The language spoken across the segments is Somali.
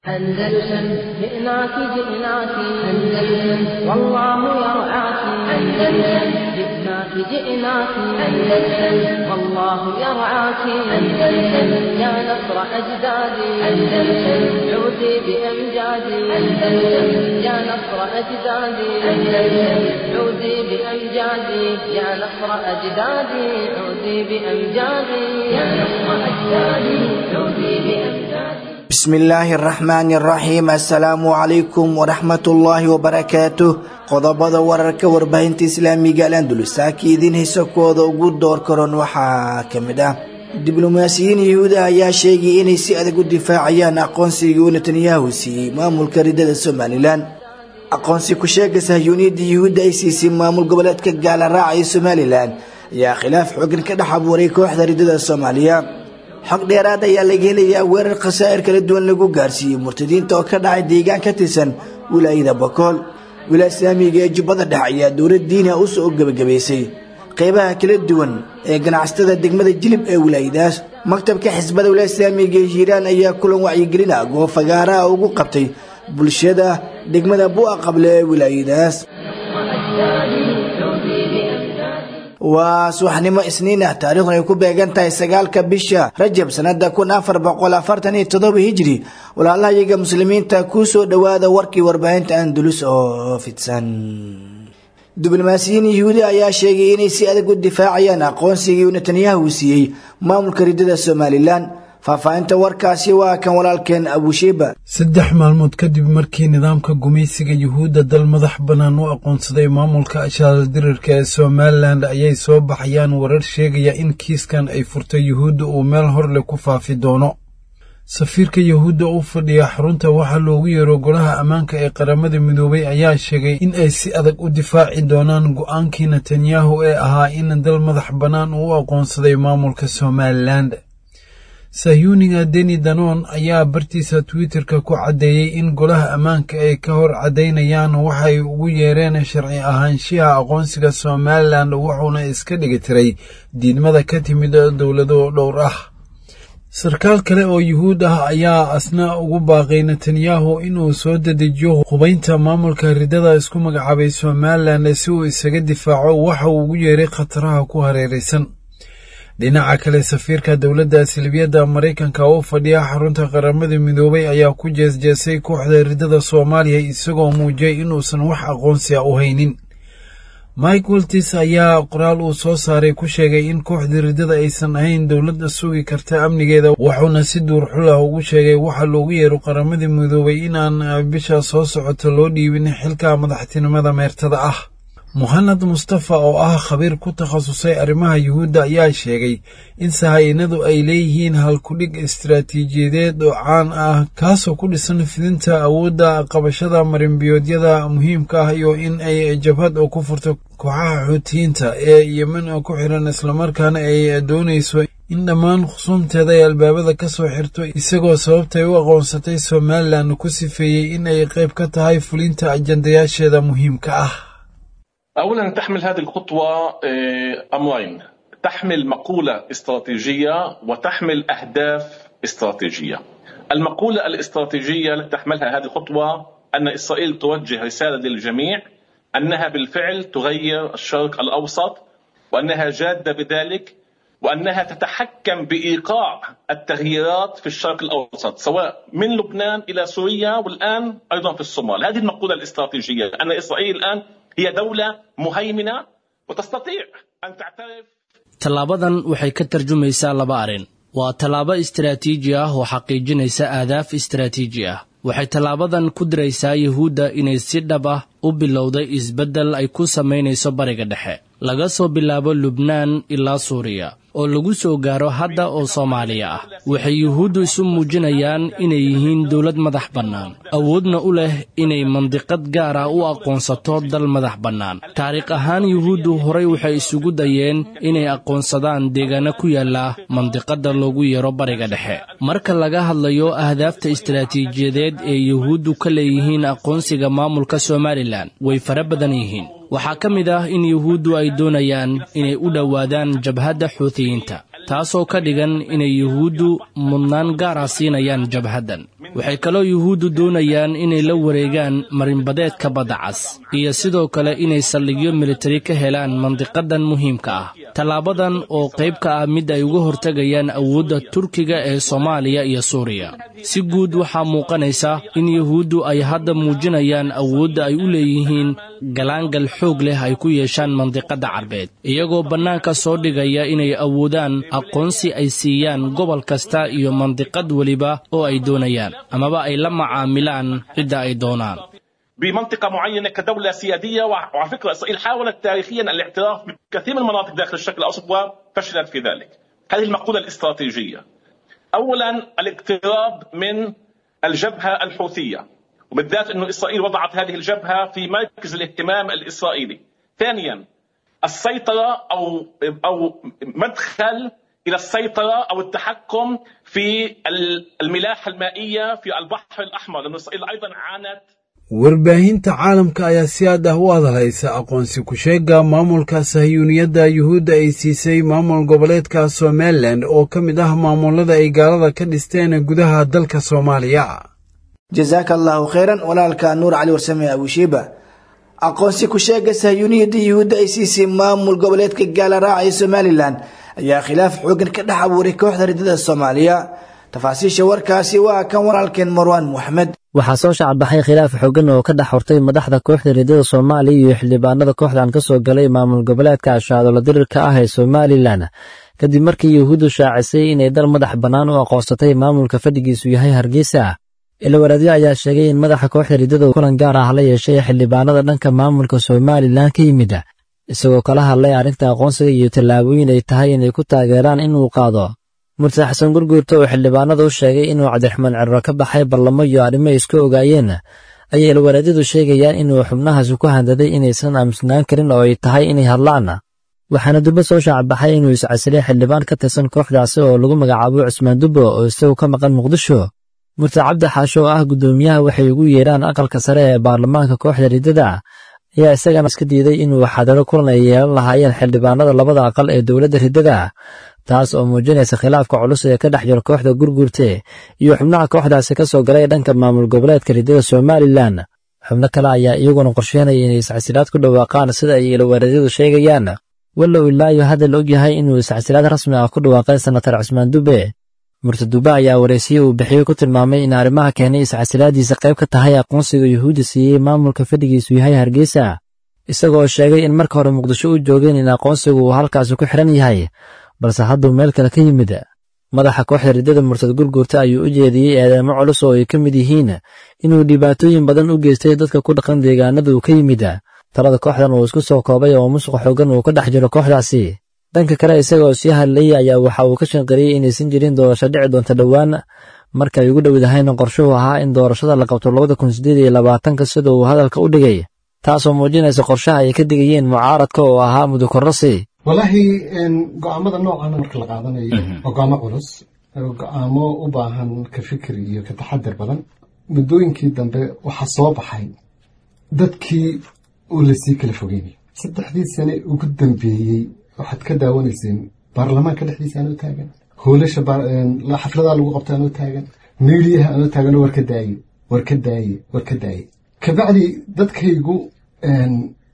أندلسن جئناك جئناك أندلسن والله يرعاك أندلسن جئناك جئناك أندلسن والله يرعاك أندلسن يا نصر أجدادي أندلسن عودي بأمجادي أندلسن يا نصر أجدادي أندلسن عودي بأمجادي يا نصر أجدادي عودي بأمجادي يا نصر أجدادي عودي بأمجادي. بسم الله الرحمن الرحيم. السلام عليكم ورحمة الله وبركاته. qodobada wararka warbaahinta islaamiga Al-Andalus idin heesakooda ugu door karoon waxaa kamid ah diblomaasiyiin Yahuudi ayaa sheegay inay si adag u difaacayaan aqoonsiga Netanyahu siiyay maamulka ridada Somaliland. aqoonsi ku sheegaysa Yahuudi ay siisay maamul goboleedka gaala raacay Somaliland ayaa khilaaf xooggan ka dhex abuuray kooxda ridada Soomaaliya. xog dheeraad ayaa laga helayaa weerar khasaa'ir kala duwan lagu gaarsiiyay murtadiinta oo ka dhacay deegaan ka tirsan wilaayada Bakool. wilaayada Islaamiga ee Jubbada Dhexe ayaa dowlad diini ah u soo gabagabeysay qaybaha kala duwan ee ganacsatada degmada Jilib ee wilaayadaas. maktabka xisbada wilaayada Islaamiga ee Hiiraan ayaa kulan wacyigelin ah goob fagaara ah ugu qabtay bulshada degmada Bu'a Qable ee wilaayadaas. waa subaxnimo Isniin ah, taariikhdu ay ku beegan tahay 9 bisha Rajab sanada 1447 Hijri. walaalahayaga muslimiinta ku soo dhawaada warkii warbaahinta Andalus oo fidsan. diblomaasiyiin Yahuudi ayaa sheegay inay si adag u difaacayaan aqoonsiga Netanyahu siiyay maamulka ridada Somaliland. faafahinta warkaasi waa kan walaalkeen Abu Shayba. 3 maalmood kadib markii nidaamka gumeysiga Yahuudda dal madax banaan u aqoonsaday maamulka ashaal dirirka ee Somaliland ayay soo baxayaan warar sheegaya in kiiskan ay furtay Yahuudda oo meel hor leh ku faafi doono. safiirka Yahuudda u fadhiya xarunta waxa loogu yeero golaha ammaanka ee qaramada midoobay ayaa sheegay in ay si adag u difaaci doonaan go'aankii Netanyahu ee ahaa in dal madax banaan u aqoonsaday maamulka Somaliland. Sayuniga Deni Danon ayaa bartiisa Twitterka ku cadeeyay in golaha ammaanka ay ka hor cadeynayaan waxay ugu yeereen sharci ahaanshiha aqoonsiga Somaliland wuxuuna iska dhigtiray diidmada ka timid dawlado dhowr ah. sarkaal kale oo Yahuud ah ayaa asna ugu baaqay Netanyahu inuu soo dedejiyo hubaynta maamulka ridada isku magacaabay Somaliland si uu isaga difaaco waxa uu ugu yeeray khataraha ku hareeraysan. dhinaca kale safiirka dawladda Silviyada Mareykanka oo fadhiya xarunta qaramada midoobay ayaa ku jeesjeesay kooxda ridada Soomaaliya isagoo muujiyay inuusan wax aqoonsi ah u haynin. Mike Waltz ayaa qoraal uu soo saaray ku sheegay in kooxda ridada aysan ahayn dawladda sugi karta amnigeeda wuxuuna si duurxul ah ugu sheegay waxa loogu yeero qaramada midoobay inaan bisha soo socoto loo dhiibin xilka madaxtinimada meertada ah. Muhammad Mustafa oo ah khabiir ku takhasusay arrimaha Yahuudda ayaa sheegay in sahaynadu ay leeyihiin hal ku dhig istiraatiijiyadeed oo caan ah kaasoo ku dhisan fidinta awoodda qabashada marinbiyoodyada muhiimka ah iyo in ay jabhad oo ku furto kooxaha Xuutiyiinta ee Yemen oo ku xiran islamarkaana ay doonayso in dhammaan khusuumteeda ay albaabada ka soo xirto isagoo sababtay u aqoonsatay Somaliland ku sifeeyay in ay qayb ka tahay fulinta ajandayaasheeda muhiimka ah. أولا تحمل هذه الخطوة أمرين، تحمل مقولة استراتيجية وتحمل أهداف استراتيجية. المقولة الاستراتيجية التي تحملها هذه الخطوة أن إسرائيل توجه رسالة للجميع أنها بالفعل تغير الشرق الأوسط وأنها جادة بذلك وأنها تتحكم بإيقاع التغييرات في الشرق الأوسط سواء من لبنان إلى سوريا والآن أيضا في الصومال. هذه المقولة الاستراتيجية أن إسرائيل الآن هي دولة مهيمنة وتستطيع أن تعترف. تلابداً waxay ka tarjumaysaa laba arin. waa talaabo istiraatiiji ah oo xaqiijinaysa ahdaaf istiraatiiji ah. waxay talaabadan ku diraysaa Yahuudda inay si dhab ah u bilowday isbedel ay ku sameynayso bariga dhexe laga soo bilaabo Lubnaan ilaa Suuriya oo lagu soo gaaro hadda oo Soomaaliya ah. waxay Yahuuddu isu muujinayaan inay yihiin dawlad madax bannaan awoodna u leh inay mandiqad gaar ah u aqoonsato dal madax bannaan. taariikh ahaan Yahuuddu horay waxay isugu dayeen inay aqoonsadaan deegaano ku yaala mandiqada loogu yeero bariga dhexe. marka laga hadlayo ahdaafta istiraatiijiyadeed ee Yahuuddu ka leeyihiin aqoonsiga maamulka Somaliland way fara badan waxaa ka mid ah in Yahuuddu ay doonayaan inay u dhawaadaan jabhadda Xuutiyiinta taasoo ka dhigan inay yuhuuddu mudnaan gaar ah siinayaan jabhaddan. waxay kaloo yuhuuddu doonayaan inay la wareegaan marinbadeedka badda cas iyo sidoo kale inay saldhigyo militari ka helaan mandiqadan muhiimka ah. tallaabadan oo qayb ka ah mid ay uga hortegayaan awoodda Turkiga ee Soomaaliya iyo Suuriya. si guud waxaa muuqanaysa in yuhuuddu ay hadda muujinayaan awoodda ay u leeyihiin galaangal xoog leh ay ku yeeshaan mandiqada Carbeed, iyagoo bannaanka soo dhigaya inay awoodaan aqoonsi ay siiyaan gobol kasta iyo mandiqad waliba oo ay doonayaan amaba ay la macaamilaan cidda ay doonaan. بمنطقة معينة كدولة سيادية. وعلى فكرة إسرائيل حاولت تاريخيا الاعتراف بكثير من المناطق داخل الشرق الأوسط وفشلت في ذلك. هذه المقولة الاستراتيجية. أولا الاقتراب من الجبهة الحوثية، وبالذات أن إسرائيل وضعت هذه الجبهة في مركز الاهتمام الإسرائيلي. ثانيا السيطرة أو مدخل إلى السيطرة أو التحكم في الملاحة المائية في البحر الأحمر، لأن إسرائيل أيضا عانت. warbaahinta caalamka ayaa si aad ah u hadlaysa aqoonsi ku sheega maamulka sahiyuuniyadda yuhuudda ay siisay maamul goboleedka Somaliland oo ka mid ah maamulada ay gaalada ka dhisteen gudaha dalka Soomaaliya. jazakallahu khairan walaalka Nuur Cali Warsame Abushiba. aqoonsi ku sheega sahiyuuniyadda yuhuudda ay siisay maamul goboleedka gaalada ee Somaliland ayaa khilaaf xooggan ka dhex abuuray kooxda ridada Soomaaliya. tafaasiisha warkaasi waa kan walaalkeen Marwan Mohamed. waxaa soo shacabbaxay khilaaf xooggan oo ka dhex hortay madaxda kooxda ridada Soomaaliya iyo xildhibaanada kooxdan ka soo galay maamul goboleedka Shaadolo dirirka ah ee Somaliland kadib markii yuhuuddu shaacisay inay dal madax bannaan u aqoonsatay maamulka fadhigiisu yahay Hargeysa. ilwaraadyo ayaa sheegay in madaxa kooxda ridada kulan gaar ah la yeeshay xildhibaanada dhanka maamulka Somaliland ka yimid, isagoo kala hadlay arrinta aqoonsiga iyo tallaabooyin ay tahay inay ku taageeraan inuu qaado. murtad xasan gurguurta oo xildhibaanada u sheegay inuu Cabdiraxmaan Cirro ka baxay barlamo iyo arrimo iska ogaayeen, ayay ilwaraadyadu sheegayaan inuu xubnahaasi ku handaday inaysan aaminsanaan karin oo ay tahay inay hadlaan. waxaana dubbo soo shacabbaxay inuu iscasilay xildhibaan ka tirsan kooxdaasi oo lagu magacaabo Cusmaan Dubbo oo isagu ka maqan Muqdisho. murtad Cabdi Xaasho oo ah gudoomiyaha waxay ugu yeeraan aqalka sare ee baarlamaanka kooxda ridada ayaa isagana iska diiday inuu xadaro kulan ay yeelan lahaayeen xildhibaanada labada aqal ee dowladda ridada, taas oo muujinaysa khilaafka culus ee ka dhex jira kooxda gurgurte iyo xubnaha kooxdaasi ka soo galay dhanka maamul goboleedka ridada Somaliland. xubno kale ayaa iyaguna qorsheynaya inay iscasilaad ku dhawaaqaan sida ay ilwaradyadu sheegayaan, walow ilaa iyo hadda la ogyahay inuu iscasilaad rasmi ah ku dhawaaqay senatar Cusmaan Dubbe. murtad Dubbe ayaa wareysiye uu bixiyey ku tilmaamay in arrimaha keenay iscasilaadiisa qayb ka tahay aqoonsiga yuhuudda siiyey maamulka fadhigiisu yahay Hargeysa, isagoo sheegay in marka hore Muqdisho u joogeen in aqoonsigu uu halkaasi ku xiran yahay balse hadduu meel kale ka yimid. madaxa kooxda ridada murtad gurgurta ayuu u jeediyey eedeymo culus oo ay ka mid yihiin inuu dhibaatooyin badan u geystay dadka ku dhaqan deegaanada uu ka yimid. talada kooxdan uu isku soo koobay oo musuq xooggan uu ka dhex jiro kooxdaasi. dhanka kale isagoo sii hadlayay ayaa waxa uu ka shanqariyey inaysan jirin doorasho dhici doonta dhowaan marka ay ugu dhowdahayna qorshuhu ahaa in doorashada la qabto 2028 sida uu hadalka u dhigay, taasoo muujinaysa qorshaha ay ka digayeen mucaaradka oo ahaa mudukorrasi. walahi go'aamada noocan marka la qaadanayo go'aamo culus, go'aamo u baahan ka fikir iyo ka taxaddar badan. muddooyinkii dambe waxaa soo baxay dadkii oo la sii kala fogeeyay. 3 sane ugu dambeeyey waxaad ka daawanayseen baarlamaanka dhexdiisa aan u taagan, hoolasha xafladaha lagu qabta aan u taagan, meeliyaha aan u taagan oo war ka daaye. kabacdi dadkaygu aan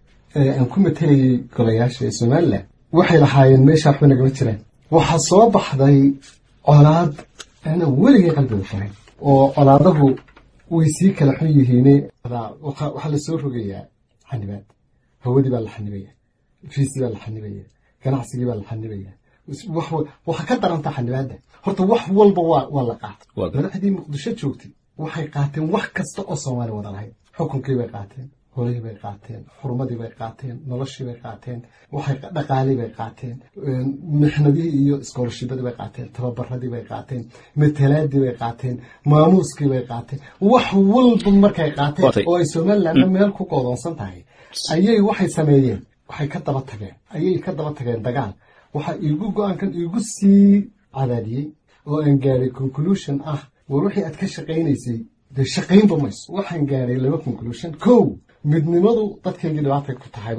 ku matalayay golayaasha ee Somaliland waxay lahaayeen meesha waxba nagama jiraan. waxaa soo baxday colaad ana weligay qalbiga farin, oo colaadahu way sii kala xun yihiin. waxaa la soo rogayaa xanibaad, hawadii baa la xanibayaa, fiisii baa la xanibayaa, ganacsigii baa la xanibayaa. waxa ka daranta xanibaadda. horta wax walba waa la qaatay. madaxdii Muqdisho joogtay waxay qaateen wax kasta oo Soomaali wada lahayd. xukunkii bay qaateen, holihii bay qaateen, xurmadii bay qaateen, noloshii bay qaateen, waxay dhaqaalii bay qaateen, mixnadihii iyo iskoolashibadii bay qaateen, tababaradii bay qaateen, matalaadii bay qaateen, maamuuskii bay qaateen. wax walba markay qaateen oo ay Somaliland meel ku qodoonsan tahay ayay waxay sameeyeen, waxay ka daba tageen dagaal. waxa iigu go'aankan iigu sii cadaadiyey oo aan gaaray conclusion war wixii aad ka shaqaynaysay de shaqaynba mayso. waxaan gaaray 2 conclusion. midnimadu dadkaygii dhibaatay ku tahay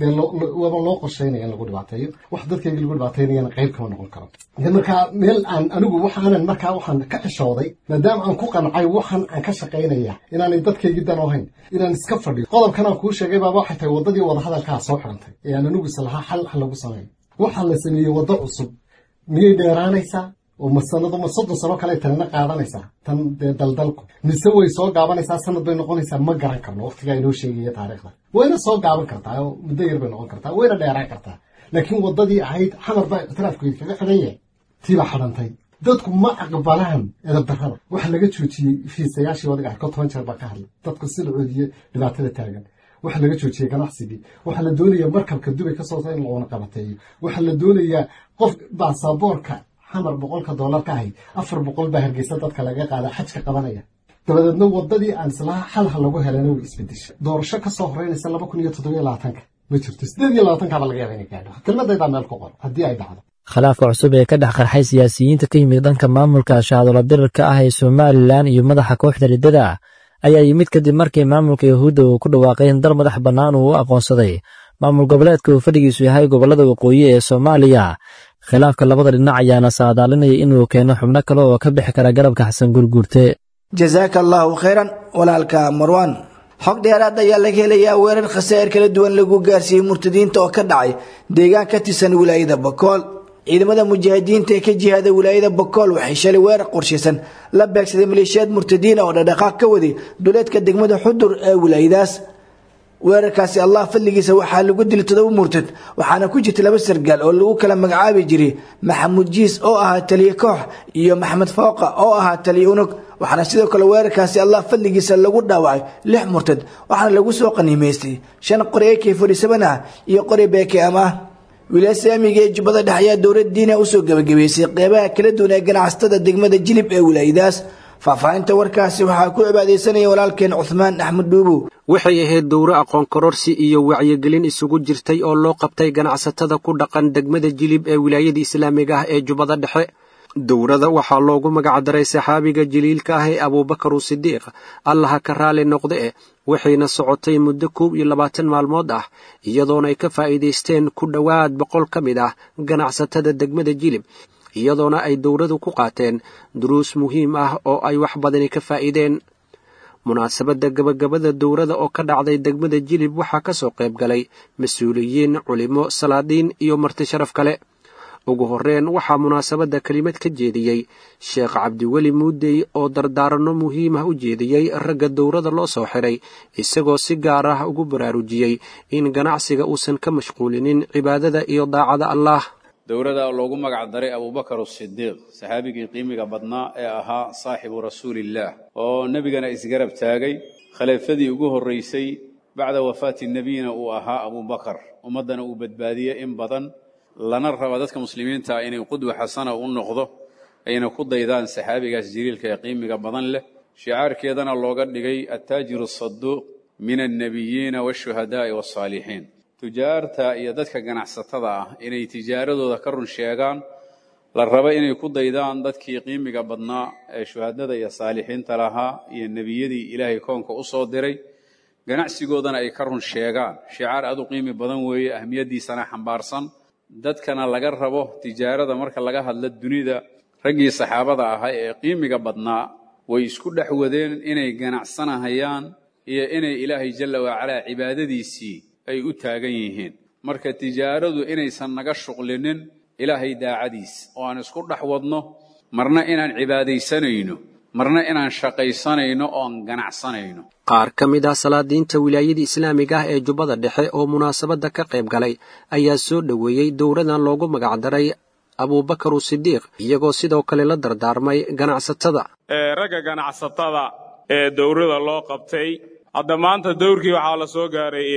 waba loo qorsheynaya in lagu dhibaateeyo wax dadkaygii lagu dhibaateynayana qayb kama noqon karo markaa meel aan anigu waxaan ka xishooday maadaama aan ku qancay waxaan aan ka shaqaynaya inaanay dadkaygii dan ahayn inaan iska fadhiyo qodobkan aan kuu sheegay baaba waxay tahay waddadii wadahadalkaa soo xidhantay ee aan anigu islahaa xal lagu sameeyo waxaa la sameeyey waddo cusub miyay dheeraanaysaa oo ma 30 sano kale tanna qaadanaysaa tan daldalku mise way soo gaabanaysaa sanad bay noqonaysaa ma garan karno waqtiga inoo sheegaya taariikhda wayna soo gaaban kartaa oo muddo yar bay noqon kartaa wayna dheeraan kartaa laakiin waddadii ahayd xamar baa ikhtilaafkeeda kaga xidhan yahay tiiba xidhantay dadku ma aqbalaan eedadarrada waxa laga joojiyey fiisayaashii wadaga 10 jeer baa ka hadlay dadku si la coodiyey dhibaatada taagan waxa laga joojiyey ganacsigii waxa la doonayaa markabka Dubai ka soo in lagu qabateeyo waxa la doonayaa qof baasaboorka xamar $100 ka ahay 400 baa Hargeysa dadka laga qaada xajka qabanaya dabadeedna waddadii aan islaha xal lagu helana way isbedeshay doorasho ka soo horeynaysa 2027 ma jirto 28 ka laga yaabaa inay gaadho kelmadayda meel ku qor haddii ay dhacdo khilaafka cusub ee ka dhex qarxay siyaasiyiinta ka yimid dhanka maamulka shahaadada dirarka ah ee Somaliland iyo madaxa kooxda riddada ayaa yimid kadib markii maamulka Yahuudda uu ku dhawaaqay in dal madax bannaan uu aqoonsaday maamul goboleedka uu fadhigiisu yahay gobolada waqooyi ee Soomaaliya khilaafka labada dhinac ayaana saadaalinaya inuu keeno xubno kale oo ka bixi kara garabka Xasan Gurguurte jazakallahu khairan walaalka Marwan xog dheeraad ayaa laga helayaa weerar khasaar kala duwan lagu gaarsiiyay murtadiinta oo ka dhacay deegaan ka tirsan wilaayada Bakool ciidamada mujaahidiinta ee ka jihada wilaayada Bakool waxay shalay weerar qorshaysan la beegsaday maleeshiyad murtadiin oo dhaqaaq ka waday duleedka degmada Xudur ee wilaayadaas weerarkaasi Allah fadligiisa waxaa lagu dilay 7 murtad waxaana ku jirtay 2 sargaal oo lagu kala magacaabi jiray Maxamuud Jiis oo ahaa taliye koox iyo Maxamed Fooqa oo ahaa taliye unug waxaana sidoo kale weerarkaasi Allah fadligiisa lagu dhaawacay 6 murtad waxaana lagu soo qaniimaystay 5 qori AK-47 iyo qori BKM wilaayada Jubbada Dhexe ayaa dowlad diin ah u soo gabagabeysay qeybaha kala duwan ee ganacsatada degmada Jilib ee wilaayadaas faafahinta warkaasi waxaa ku cibaadeysanaya walaalkeen Uthman Ahmed Duubu waxay ahayd dowro aqoon kororsi iyo wacyigelin isugu jirtay oo loo qabtay ganacsatada ku dhaqan degmada Jilib ee wilaayada Islaamiga ah ee Jubbada Dhexe dowrada waxaa loogu magac daray saxaabiga jaliilka ah ee Abubakar Sidiiq Allah ka raali noqday waxayna socotay muddo 22 maalmood ah iyadoona ay ka faa'iideysteen ku dhawaad 100 kamid ah ganacsatada degmada Jilib iyadoona ay dowradu ku qaateen duruus muhiim ah oo ay wax badan ka faa'iideen munaasabada gabagabada dowrada oo ka dhacday degmada Jilib waxaa ka soo qayb galay mas'uuliyiin culimo salaadiin iyo marti sharaf kale ugu horreyn waxaa munaasabada kelimad ka jeediyay Sheekh Cabdiweli Muudey oo dardaarano muhiim ah u jeediyay ragga dowrada loo soo xiray isagoo si gaar ah ugu baraarujiyay in ganacsiga uusan ka mashquulinin cibaadada iyo daacada Allah dowrada loogu magac daray Abubakar Sidiiq saxaabigii qiimiga badnaa ee ahaa saaxibu rasuulillah oo nabigana isgarab taagay khaliifadii ugu horeysay bacda wafaati nabiyina uu ahaa Abubakar ummadana uu badbaadiyay in badan lana raba dadka muslimiinta inay qudwa xasana u noqdo ayna ku daydaan saxaabigaas jiriilka ee qiimiga badan leh shicaarkeedana looga dhigay at-taajir as-saduuq min an-nabiyyin wash-shuhadaa'i was-saalihiin tujaarta iyo dadka ganacsatada ah inay tijaaradooda ka run sheegaan la raba inay ku daydaan dadkii qiimiga badnaa ee shuhadada iyo saalihiinta lahaa iyo nabiyadii Ilaahay koonka u soo diray ganacsigoodana ay ka run sheegaan shicaar aad u qiimi badan weeye ahmiyadiisana xambaarsan dadkana laga rabo tijaarada marka laga hadla dunida raggii saxaabada ahaa ee qiimiga badnaa way isku dhaxwadeen inay ganacsanahayaan iyo inay Ilaahay jalla wa ala cibaadadiisii ay u taagan yihiin marka tijaaradu inaysan naga shuqlinin Ilaahay daacadiis oo aan isku dhaxwadno marna inaan cibaadaysanayno marna inaan shaqaysanayno oo aan ganacsanayno qaar kamid ah salaadiinta wilaayada Islaamiga ah ee Jubbada Dhexe oo munaasabada ka qayb galay ayaa soo dhaweeyay dowradan loogu magac daray Abubakar Sidiiq iyagoo sidoo kale la dardaarmay ganacsatada ragga ganacsatada ee dowrada loo qabtay hadda maanta dowrkii waxaa la soo gaaray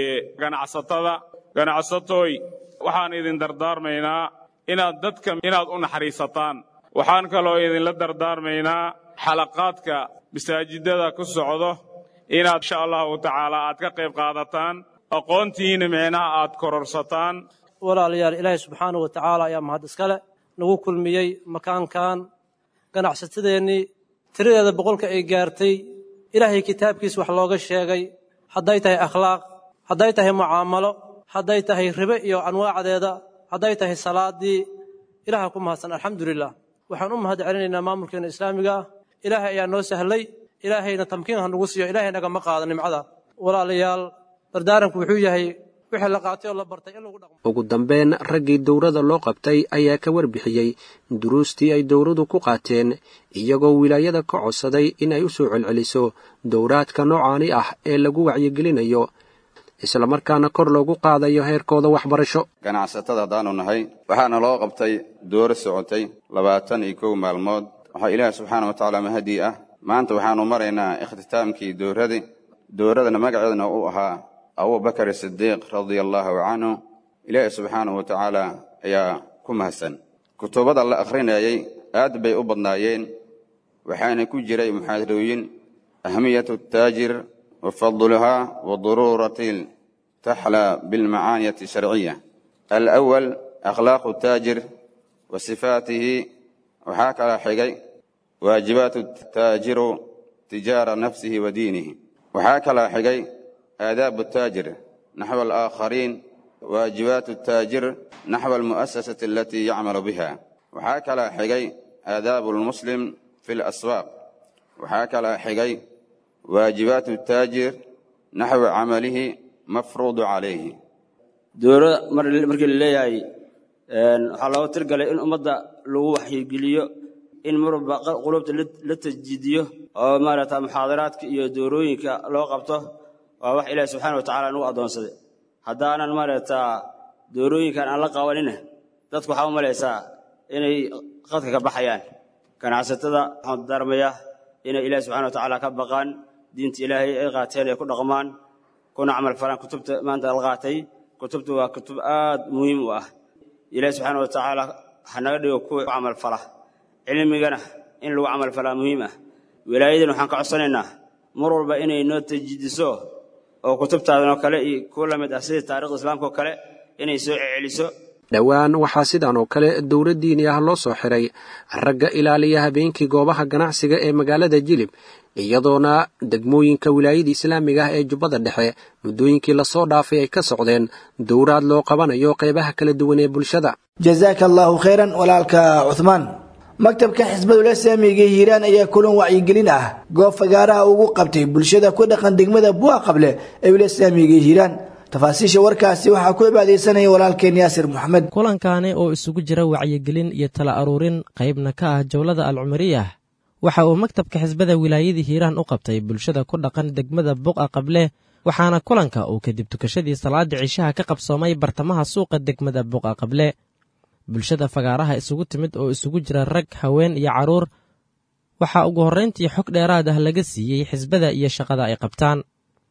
ganacsatooy waxaan idin dardaarmaynaa inaad u naxariisataan waxaan kaloo idinla dardaarmaynaa xalaqaadka masaajidada ku socdo inaad insha Allahu tacaala aad ka qayb qaadataan aqoontiina micnaha aad kororsataan walaalayaal Ilaahay subxaanahu wa tacaala ayaa mahad iskale nagu kulmiyey makaankan ganacsatadeennii tiradeeda 100 ay gaartay Ilaahay kitaabkiisa wax looga sheegay hadday tahay akhlaaq hadday tahay mucaamalo hadday tahay ribe iyo anwaacdeeda hadday tahay salaadii ilaaha ku mahadsan alxamdulilah waxaan u mahad celinaynaa maamulkeena islaamiga ah ilaahay ayaa noo sahlay ilaahayna tamkiin ha nagu siiyo ilaahay nagama qaado nimcada walaalayaal dardaaranku wuxuu yahay wixii la qaatay oo la bartay in lagu dhaqmo ugu dambeyn raggii dowrada loo qabtay ayaa ka warbixiyey duruustii ay dowradu ku qaateen iyagoo wilaayada ka codsaday in ay u soo celceliso dowraadka noocaani ah ee lagu wacyigelinayo isla markaana kor loogu qaadayo heerkooda waxbarasho ganacsatada haddaanu nahay waxaana loo qabtay dooro socotay 21 maalmood waxaa ilaahay subxaana wa tacaala mahadi ah maanta waxaanu maraynaa ikhtitaamkii dooradana magaceedana uu ahaa abubakar sidiiq radiyallahu canhu ilaahay subxaanahu wa tacaala ayaa ku mahadsan kutubada la akhrinayay aad bay u badnaayeen waxaana ku jiray muxaadarooyin ahmiyatu taajir wa fadluhaa wa daruurati taxla bilmacaaniyati sharciya alawal akhlaaqu taajir wa sifaatihi waxaa kala xigay waajibaatu taajiru tijaara nafsihi wa diinihi waxaa kala xigay آداب التاجر نحو الآخرين واجبات التاجر نحو المؤسسة التي يعمل بها وحاكلا حقي آداب المسلم في الأسواق وحاكلا حقي واجبات التاجر نحو عمله مفروض عليه دورة مركي الليهي حلوة ترقل إن أمضى لو وحي قليو إن مربع قلوبة للتجديديو أو مارتا محاضرات يدوروينك لو قبطه waa wax ilaahay subxaanahu wa tacaala nagu adoonsaday haddaanan maaragtaa doorooyinkan aan la qabanina dadku waxaa u malaysaa inay qadka ka baxayaan ganacsatada waxaan darmayaa inay ilaahay subxaanahu wa tacaala ka baqaan diinta ilaahay ay qaateen ay ku dhaqmaan kuna camal falaan kutubta maanta la qaatay kutubtu waa kutub aad muhiim u ah ilaahay subxaanahu wa tacaala ha naga dhigo kuwa camal fala cilmigana in lagu camal falaa muhiim ah wilaayadan waxaan ka codsanaynaa mar walba inay noo tajidiso oo kutubtaadan oo kale iyo kuwa la mid ah sida taariikhda islaamka oo kale inay soo celiso dhowaan waxaa sidan oo kale dowlad diini ah loo soo xiray ragga ilaaliya habeenkii goobaha ganacsiga ee magaalada Jilib iyadoona degmooyinka wilaayada islaamiga ah ee Jubbada Dhexe muddooyinkii la soo dhaafay ay ka socdeen dowraad loo qabanayo qaybaha kala duwan ee bulshada jazakallahu khairan walaalka Uthman maktabka xisbada islaamiga Hiiraan ayaa kulan wacyigelin ah goob fagaaraha ugu qabtay bulshada ku dhaqan degmada Buuqa Qable ee islaamiga Hiiraan tafaasiisha warkaasi waxa ku ibaadeysanay walaalkeen Yaasir Maxamed kulankaani oo isugu jira wacyigelin iyo tala aruurin qaybna ka ah jawlada al-Umariyah waxa uu maktabka xisbada wilaayada Hiiraan u qabtay bulshada ku dhaqan degmada Buuqa Qable waxaana kulanka uu kadib tukashadii salaada cishaha ka qabsoomay bartamaha suuqa degmada Buuqa Qable bulshada fagaaraha isugu timid oo isugu jira rag haween iyo caruur waxa ugu horeyntii xog dheeraad ah laga siiyay xisbada iyo shaqada ay qabtaan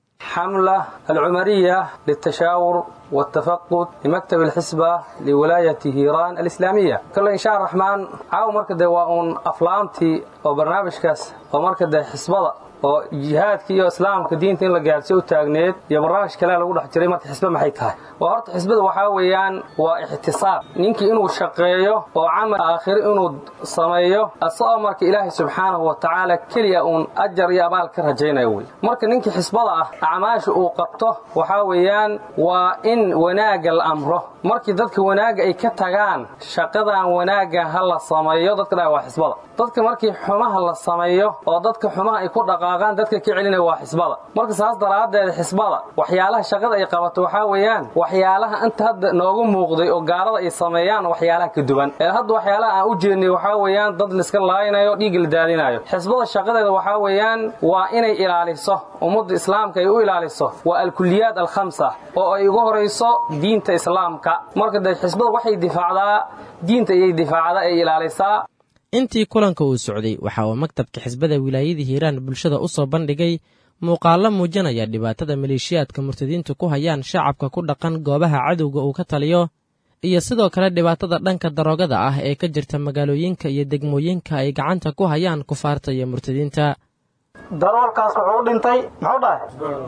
حملة العمرية للتشاور والتفقد لمكتب الحسبة لولاية هيران الإسلامية كل إن شاء الرحمن عاو مركز وأن أفلامتي وبرنامج كاس ومركز حسبة oo jihaadka iyo islaamka diinta in la gaarsiiyo taagneed iyo barnaamij kale lagu dhex jiray marka xisbada maxay tahay waa horta xisbada waxa weeyaan waa ihtisaab ninkii inuu shaqeeyo oo amal aakhir inuu sameeyo asoo marka ilaahay subxaanahu wa ta'ala kaliya uun ajar iyo abaal ka rajaynayo marka ninkii xisbada ah acmaasha uu qabto waxa weeyaan waa in wanaaga la amro markii dadka wanaaga ay ka tagaan shaqadan wanaaga hal la sameeyo dadka waa xisbada dadka markii xumaha la sameeyo oo dadka xumaha ay ku dhaqaaqaan dadka ka celinaya waa xisbada marka saas daraadeed xisbada waxyaalaha shaqada ay qabato waxa weeyaan waxyaalaha inta hadda noogu muuqday oo gaalada ay sameeyaan waxyaalaha ka duwan ee hadda waxyaalaha aan u jeednay waxa weeyaan dad la iska laaynayo dhiig la daadinayo xisbada shaqadeeda waxa weeyaan waa inay ilaaliso ummadda islaamka ay u ilaaliso waa al-kulliyat al-khamsa oo ay ugu horeyso diinta islaamka marka xisbada waxay difaacdaa diinta ay difaacdaa ay ilaalisaa intii kulanka uu socday waxa uu maktabka xisbada wilaayada Hiiraan bulshada u soo bandhigay muuqaalo muujinaya dhibaatada maleeshiyaadka murtadiintu ku hayaan shacabka ku dhaqan goobaha cadowga uu ka taliyo iyo sidoo kale dhibaatada dhanka daroogada ah ee ka jirta magaalooyinka iyo degmooyinka ay gacanta ku hayaan kufaarta iyo murtadiinta daroolkaas wuxuu dhintay muxuu dhahay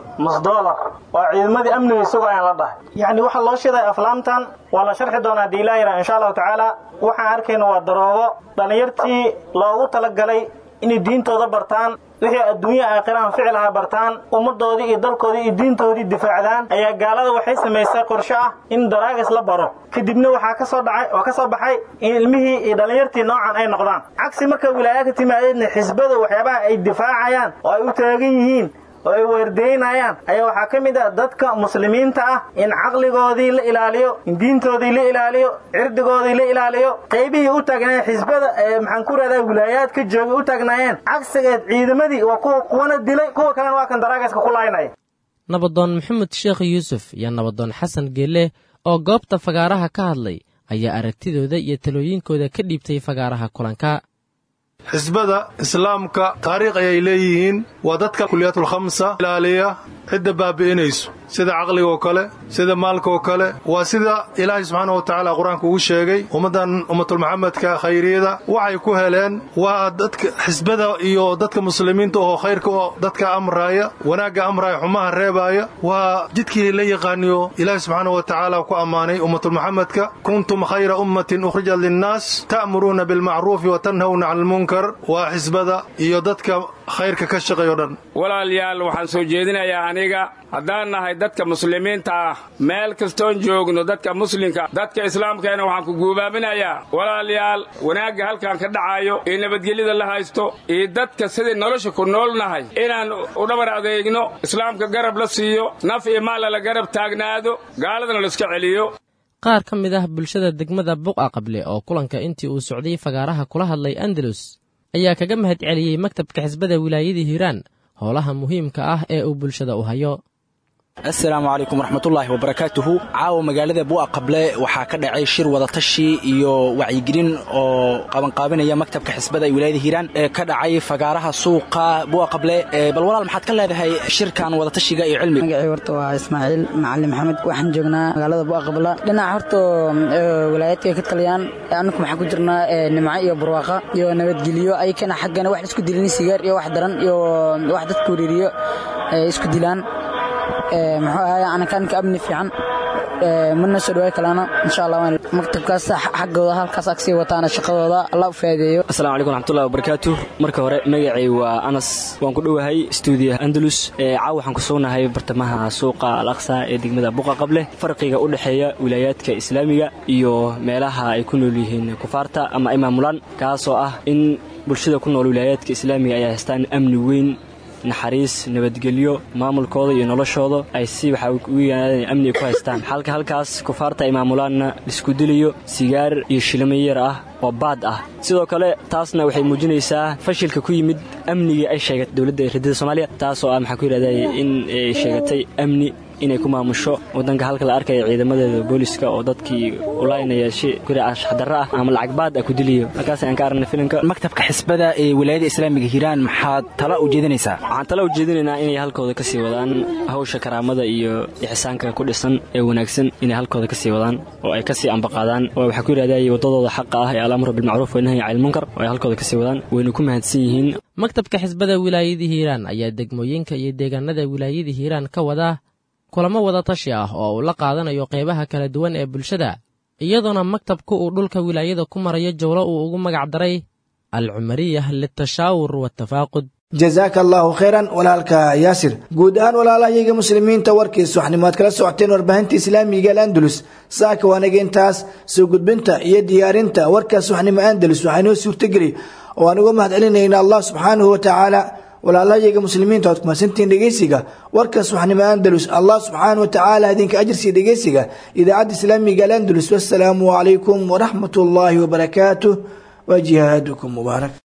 $1 waa ciidamadii amniga isagoo aan la dhahay yani waxa loo sheeday aflaamtan waa la sharxi doonaa diilaayra insha Allah taala waxaan arkayna waa daroogo dhalinyartii loogu talagalay inay diintooda bartaan wixii adduunyo aakhiraan ficilha bartaan ummadoodii iyo dalkoodii iyo diintoodii difaacdaan ayaa gaalada waxay samaysay qorshe ah in daraagas la baro kadibna waxaa ka soo baxay in ilmihii iyo dhallinyartii noocan ay noqdaan cagsi marka wilaaya ka timaadeedna xisbada waxyaabaha ay difaacayaan oo ay u taagan yihiin oo ay weerdeynayaan ayaa waxaa ka mid ah dadka muslimiinta ah in caqligoodii la ilaaliyo in diintoodii la ilaaliyo cirdigoodii la ilaaliyo qaybihii u taagnaayeen xisbada maxaan ku radaa wilaayaadka joogay u taagnaayeen cagsigeed ciidamadii waa kuwana dilay kuwa kalena waa kan daraagaska ku laaynaya nabadoon maxamed sheekh yuusuf iyo nabadoon xasan geelle oo goobta fagaaraha ka hadlay ayaa aragtidooda iyo talooyinkooda ka dhiibtay fagaaraha kulanka xisbada islaamka taariikh ayay leeyihiin waa dadka kuliyatul khamsa ilaaliya cidda baabi'inayso sida caqliga oo kale sida maalka oo kale waa sida ilaahay subxaanahu wa tacaala qur-aanka ugu sheegay ummaddan ummatul maxamedka khayriyada waxay ku heleen waa dadka xisbada iyo dadka muslimiinta oo khayrka oo dadka amraaya wanaagga amraaya xumaha reebaaya waa jidkii la yaqaaniyo ilaahay subxaanahu wa tacaala ku ammaanay ummatul maxamedka kuntum khayra ummatin ukhrijat linnaas ta'muruuna bilmacruufi wa tanhawna cani lmunkar waa xisbada iyo dadka khayrka ka shaqeeyo dhan walaalayaal waxaan soo jeedinayaa aniga haddaan nahay dadka muslimiinta ah meel kastoon joogno dadka muslimka dadka islaamkeena waxaan ku guubaaminayaa walaalayaal wanaagga halkan ka dhacayo iyo nabadgelyada la haysto iyo dadka sidii nolosha ku noolnahay inaan u dhabar adeegno islaamka garab la siiyo naf iyo maal la garab taagnaado gaaladana la iska celiyo qaar ka mid ah bulshada degmada buqa qable oo kulanka intii uu socday fagaaraha kula hadlay andalus ayaa kaga mahad celiyey maktabka xisbada wilaayada hiiraan howlaha muhiimka ah ee uu bulshada u hayo asalaamu calaykum waraxmatullaahi wabarakaatuhu caawa magaalada bu'a qable waxaa ka dhacay shir wadatashi iyo wacyigelin oo qabanqaabinaya maktabka xisbada ee wilaayada hiiraan ee ka dhacay fagaaraha suuqa bu'a qable bal walaal maxaad ka leedahay shirkan wadatashiga iyo cilmiga magacii horta waa ismaaciil macalin maxamed waxaan joognaa magaalada bu'a qable dhinaca horta wilaayadka ka taliyaan annagu maxaan ku jirnaa nimco iyo barwaaqa iyo nabadgelyo ayakana xaggana wax isku dilin sigaar iyo wax daran iyo wax dadku wariiriyo isku dilaan muxuu ahaay anakanka amni fiican mana soo dhawaay kalena insha Allah maktabkaas xaggooda halkaas agsii wataana shaqadooda Allah u faadeeyo assalaamu calaykum waraxmatullaahi wabarakaatuh marka hore magacay waa Anas waan ku dhowahay studio Andalus caaw waxaan ku soonahay bartamaha suuqa Al-Aqsa ee degmada Buqa Qable farqiga u dhaxeeya wilaayadka islaamiga iyo meelaha ay ku nool yihiin kufaarta ama imaamulan kaas oo ah in bulshada ku nool wilaayadka islaamiga ay haystaan amni weyn naxariis nabadgelyo maamulkooda iyo noloshooda ay si waxa ugu yaalaan amni ku haystaan halkaas kufaarta imaamulaanna isku diliyo sigaar iyo shilmayeer ah oo baad ah sidoo kale taasna waxay muujinaysaa fashilka ku yimid amniga ay sheegatay dawladda Hirdada Soomaaliya taas oo maxaa ku yiraahday in ay sheegatay amni inay ku maamusho wadanka halka la arkay ciidamadeeda booliska oo dadkii ulaynaya shay kuri ashxadara ah ama lacag baad ku diliyo markaas aan ka aragna filimka maktabka xisbada ee wilaayada islaamiga Hiiraan maxaad tala u jeedinaysaa waxaan tala u jeedinaynaa inay halkooda ka sii wadaan hawsha karaamada iyo ihsaanka ku dhisan ee wanaagsan inay halkooda ka sii wadaan oo ay ka sii ambaqadaan oo waxa ku yiraahday wadadooda xaq ah ee al-amru bil ma'ruf wa nahyi 'anil munkar oo ay halkooda ka sii wadaan wayna ku mahadsan yihiin maktabka xisbada wilaayada Hiiraan ayaa degmooyinka iyo deegaanada wilaayada Hiiraan ka wada kulamo wada tashi ah oo uu la qaadanayo qaybaha kala duwan ee bulshada iyadoona maktabku uu dhulka wilaayada ku marayo jawlo uu ugu magac daray al-Umariyah lit-tashaawur wat-tafaaqud jazaaka allahu khayran walaalka yaasir guud ahaan walaalahayaga muslimiinta warkiisa waxnimaad kala socoteen warbaahinta islaamiga Al-Andalus saaka wanaga intaas soo gudbinta iyo diyaarinta warkaas waxnimo Andalus waxaanoo suurtageli oo aan uga mahad celinayna Allah subhanahu wa ta'ala walaalahayaga muslimiinta oo kuma santiin dhageysiga warkaas waxnimo Andalus Allah subhanahu wa ta'ala idinka ajirsi dhageysiga idaacada islaamiga Al-Andalus wassalamu alaykum wa rahmatullahi wa barakatuh wa jihadukum mubarak